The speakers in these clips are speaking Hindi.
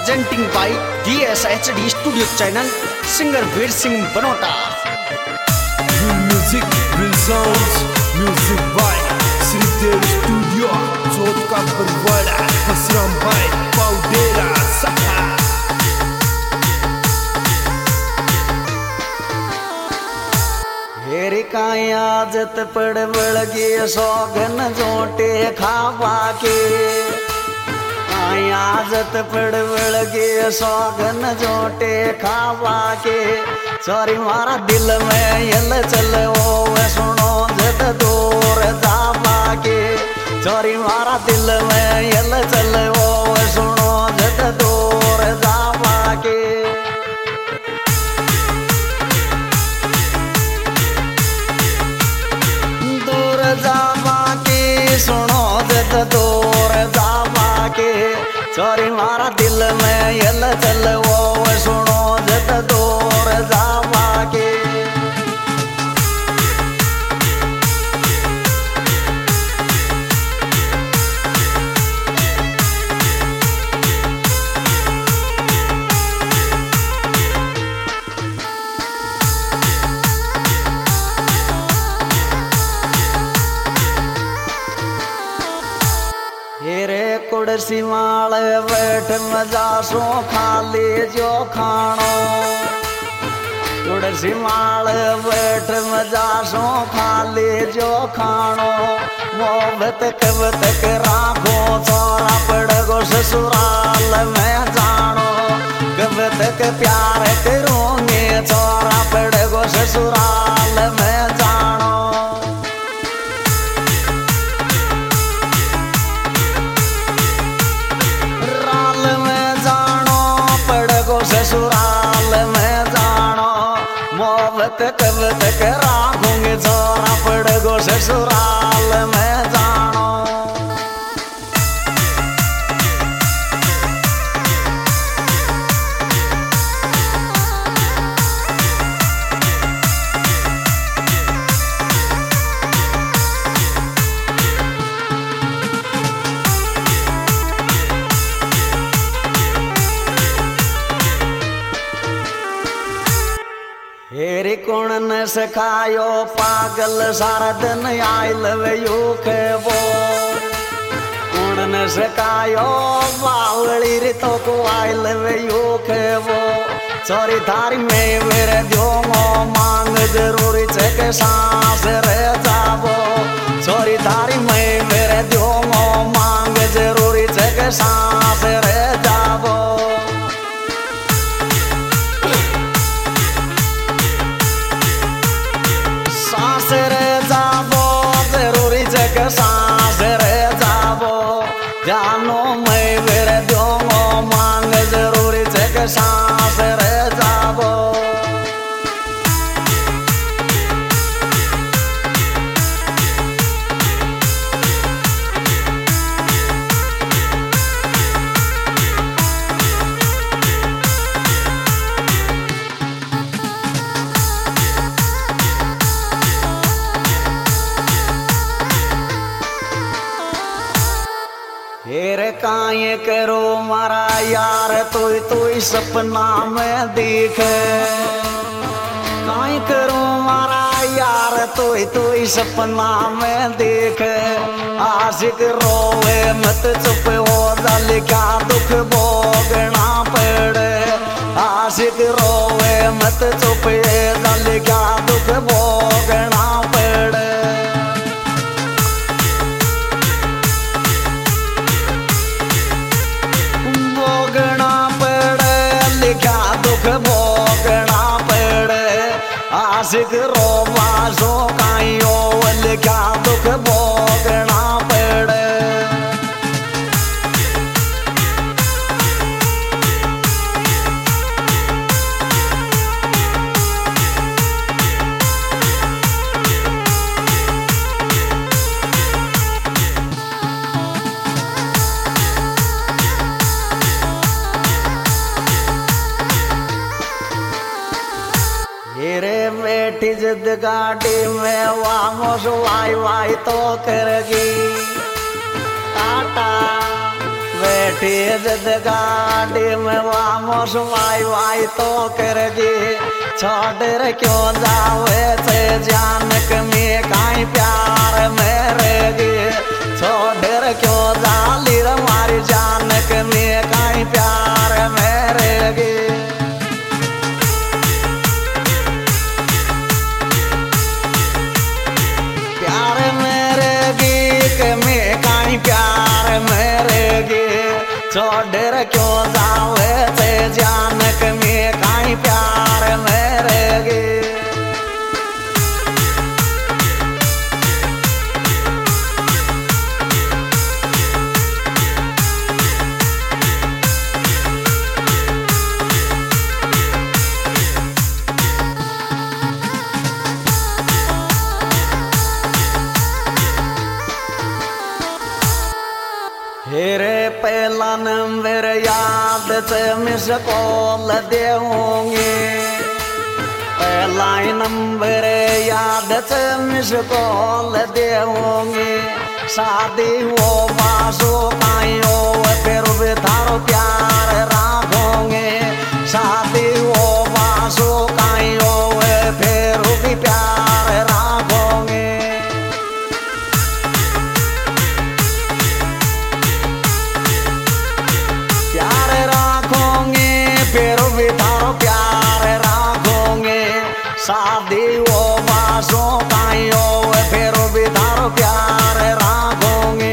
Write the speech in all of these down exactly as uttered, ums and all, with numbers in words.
presenting by D S H D Studio Channel, singer Veer Singh Banota. Real music, real sounds, music by Sridev Studio, Jodh ka Barwada, Hasram Bhai, Paudera, Saha. हेरी काई आदत पड़ बड़गी सौगन जोटे खावा के काई आदत पड़ बड़गी सौगन जोटे खावा के सॉरी मारा दिल में यल चल ओ सुनो जद दूर दावा के सॉरी मारा दिल में यल चल ओ सुनो जद दूर दावा के जावा के सुनो जद दूर जावा के सॉरी मारा दिल में यल चल वो सुनो जद दूर जावा के हेरे कुड़सी माल बैठ मजा सो खाली जो खानो कुड़सी माल बैठ मजा सो खाली जो खानो मोहब्बत कब तक राखो छोरा पड़ गो ससुराल में जानो कब तक प्यार करूंगे छोरा पड़ गो ससुराल में जानो ससुराल में जानो मोहब्बत कब तक राखूंगे छोरा पड़ गो ससुराल में जानो हेरी कौन न सखायो पागल सारा दिन आई लव यू के वो कौन न सखायो बावली रे तो को आई लव यू के वो सॉरी थारी में मेरे दोंगो मांग जरूरी छे के सांस रह जावो सॉरी थारी में मेरे दोंगो मांग जरूरी छे के सांस रह जावो सांस रह जावो जरूरी जग सांस रह जावो जानो मैं मेरे दोंगो मांग जरूरी जग सांस रह जावो हेरे काये करो मारा यार तोय तोय सपना में देख काये करो मारा यार तोय तोय सपना में देख आशिक रोवे मत चुप हो जल क्या दुख भोगना पड़े आशिक रोवे मत चुप जल क्या दुख भोगना पड़े भोगना पड़े आशिक रोवा सो काइयो क्या दुख भोगना पड़े बैठी जिद गाड़ी में वामोस वाई वाई तो करगी टाटा बैठ बैठे जद गाड़ी में वामोस वाई वाई तो करगी छोड़ क्यों जावे से जानक में काई प्यार मेरेगी छोड़ क्यों जाली हमारी जानक में काई प्यार मेरेगी प्यार मेरेगी के में काई प्यार मेरेगी छोड़ क्यों जावे से जानक में काई प्यार मेरेगी हेरे पहला नंबर याद से मिस कॉल देऊंगी पहला ही नंबर याद से मिस कॉल देऊंगी शादी हो बासो काई हो फिर भी थारो प्यार राखोगे शादी हो बासो काई हो फिर भी प्यार राखोगे फिर भी थारो प्यार राखोगे शादी हो बासो काई हो फिर भी थारो प्यार राखोगे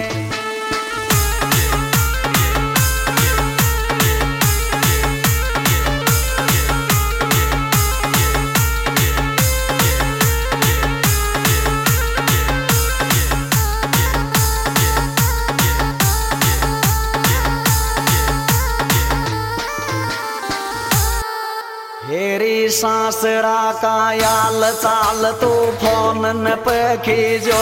हेरी सासरा का याल चाल तू फोन न पखीजो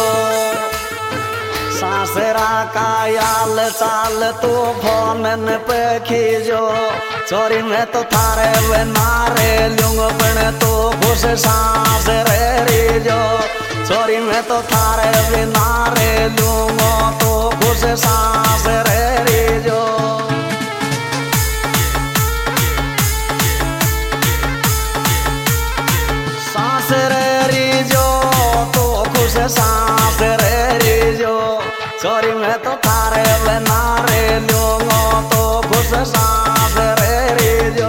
सासरा का याल चाल तू फोन न पखीजो चोरी में तो थारे वे नारे लूंग पण तो खुश सांस रे जो चोरी में तो थारे वे नारे लूंग तो खुश सांस रे जो सांस रे जो तो खुश सांस रे जो चोरी में तो थारे बना रे लूंगो तो खुश सांस रे जो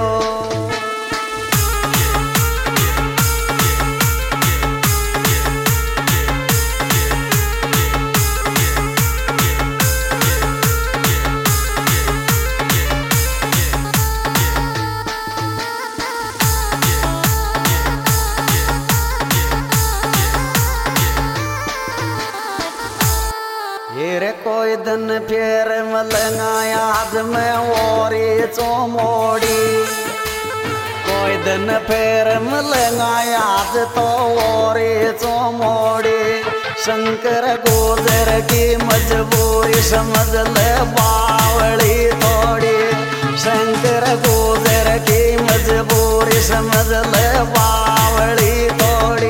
हेरे कोई दिन फिर मलंगा याद में ओरी चोमोड़ी कोई दिन फिर मलंगा याद तो ओरी चोमोड़ी शंकर गुजर की मजबूरी समझ ले बावड़ी थोड़ी शंकर गुजर की मजबूरी समझ ले बावड़ी थोड़ी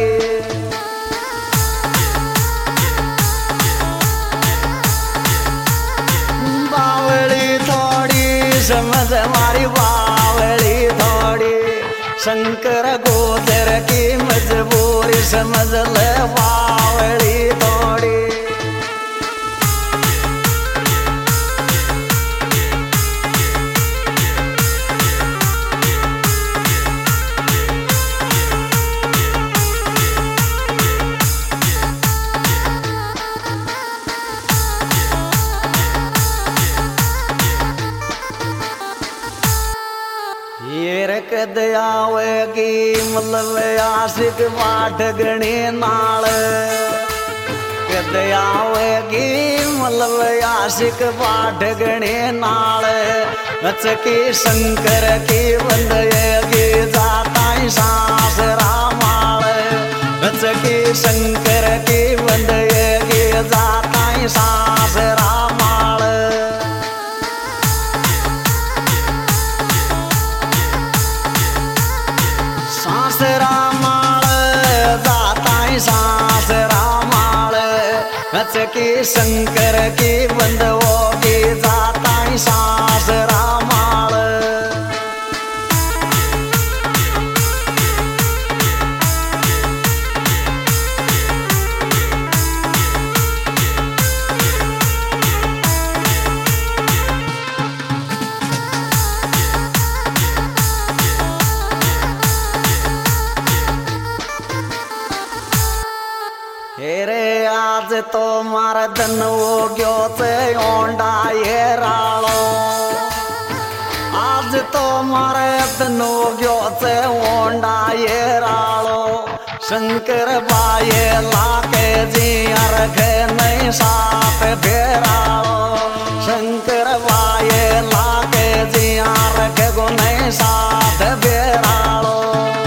समझ हमारी बावली थोड़ी शंकर गोदर की मजबूरी समझ ले बावली थोड़ी कद आवेगी मतलब आशिक बाट गणी नाल कद आवेगी मतलब आशिक बाट गणी नाल की शंकर की बंदगी जाता सांस रामाल की शंकर की बंदगी जाता सांस रामाल सांस रामाल जाता सांस रामाल की शंकर की बंद होगी जाता सांस दनो गयो से ओंडा ये रालो शंकर बाये लाके जी अर्घ नहीं साथ फेरालो शंकर बाये लाके जी अर्घ को नहीं साथ फेरालो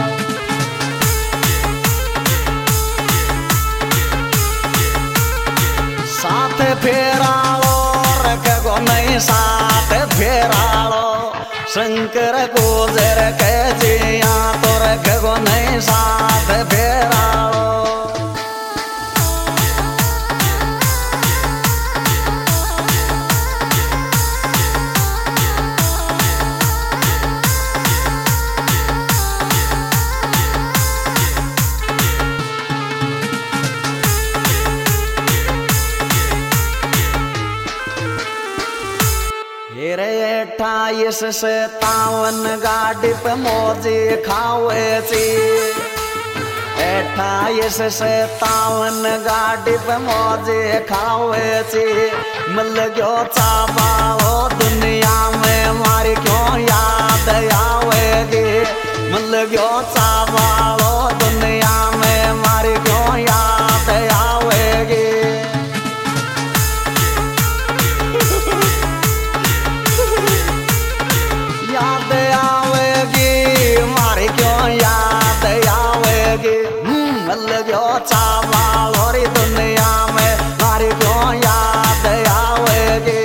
साथ फेरालो रख को नहीं साथ फेरालो शंकर गुजर के जिया तो रख को नहीं साथ फेरालो अठाईस सतावन गाड़ी पे मौजी खावे ची अठाईस सतावन गाड़ी पे मौजी खावे ची मिल गयो चाबाओ दुनिया में मारी क्यों याद आवेगी मिल गयो चाबाओ दुनिया में मारी क्यों याद आवेगी याद आवेगी मारे क्यों याद आवेगी मिल गयो चावल और दुनिया में मारे क्यों याद आवेगी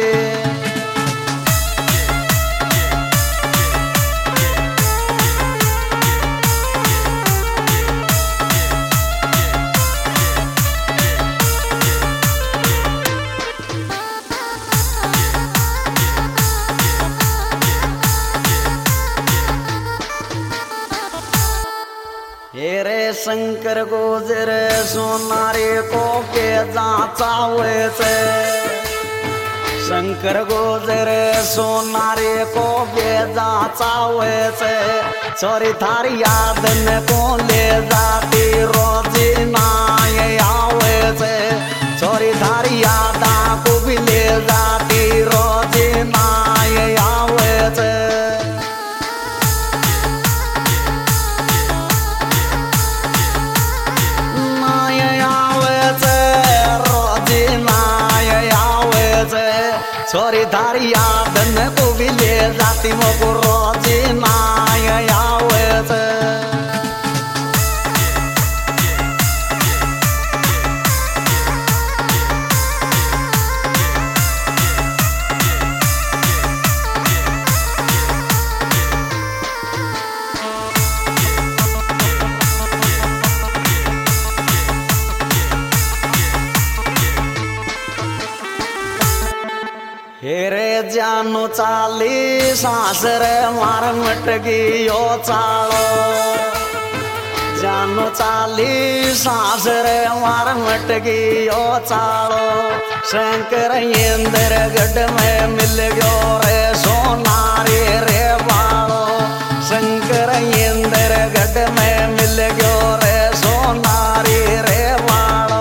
हेरे शंकर गुजर सोनारे को के जाचावे से शंकर गुजर सोनारे को के जाचावे से छोरी थारी याद न को ले जाती रोजी नाय आवे से छोरी थारी याद को भी ले जाती रोजी नाय आवे से छोरी थारी याद न को भी ले जाती मोको रोजी नाय आवे से हेरे जानो चाली सासर मार मट गयो चालो जानो चाली सासर मार मट गयो चालो शंकर इंद्र गढ़ में मिल गयो रे सोनारी रे बालो शंकर इंद्र गढ़ में मिल गयो रे सोनारी रे बालो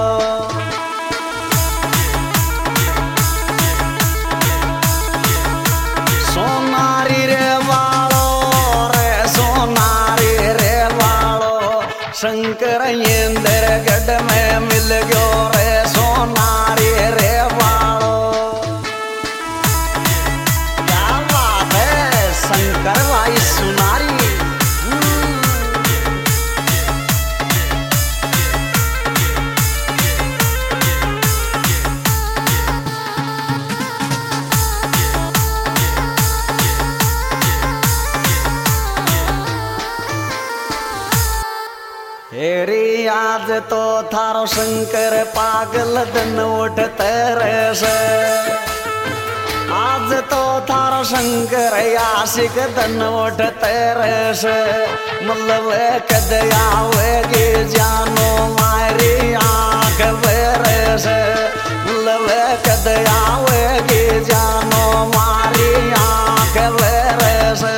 सोनारी रे वालो रे सोनारी रे वालो शंकर इंद्र गढ़ में मिल गयो रे सोनारी रे वालो क्या बात है शंकर भाई सुनारी हेरी आज तो थारो शंकर पागल दिन उठते से आज तो थारो शंकर आशिक दिन उठते से मतलब कद आवेगी जानो मारी आँख बेरे से मतलब कद आवेगी जानो मारी आँख बेरे से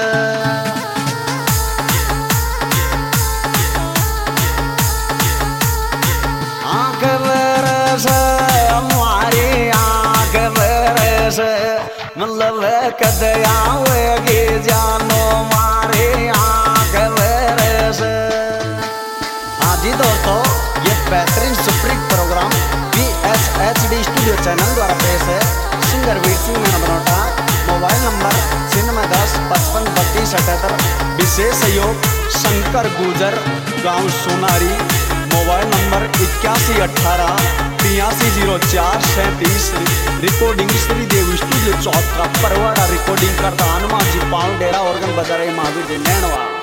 मतलब कद आवेगी जानो मारे बेहतरीन Supreet program B S H D studio channel द्वारा पेश है। सिंगर वीर सिंह ने बनोटा। मोबाइल नंबर छिन्नवे दस पचपन बत्तीस अठहत्तर। विशेष सहयोग शंकर गुजर, गांव सोनारी। मोबाइल नंबर इक्यासी अठारह तिरासी जीरो चार सैंतीस। रिकॉर्डिंग श्रीदेव स्टूडियो चौथ का परवाड़ा। रिकॉर्डिंग करता हनुमान जी पाँव डेरा ऑर्गन बजा रहे महावीर जी नैनवा।